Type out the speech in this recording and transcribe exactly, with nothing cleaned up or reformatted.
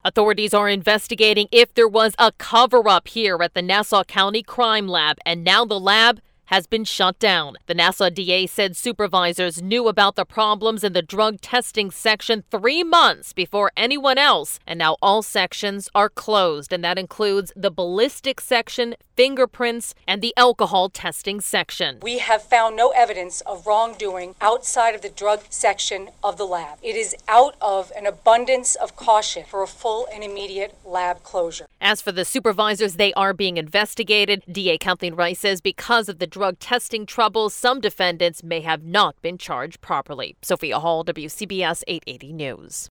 Authorities are investigating if there was a cover-up here at the Nassau County Crime Lab, and now the lab has been shut down. The Nassau D A said supervisors knew about the problems in the drug testing section three months before anyone else, and now all sections are closed, and that includes the ballistic section, fingerprints, and the alcohol testing section. We have found no evidence of wrongdoing outside of the drug section of the lab. It is out of an abundance of caution for a full and immediate lab closure. As for the supervisors, they are being investigated. D A Kathleen Rice says because of the drug testing troubles, some defendants may have not been charged properly. Sophia Hall, W C B S eight eighty News.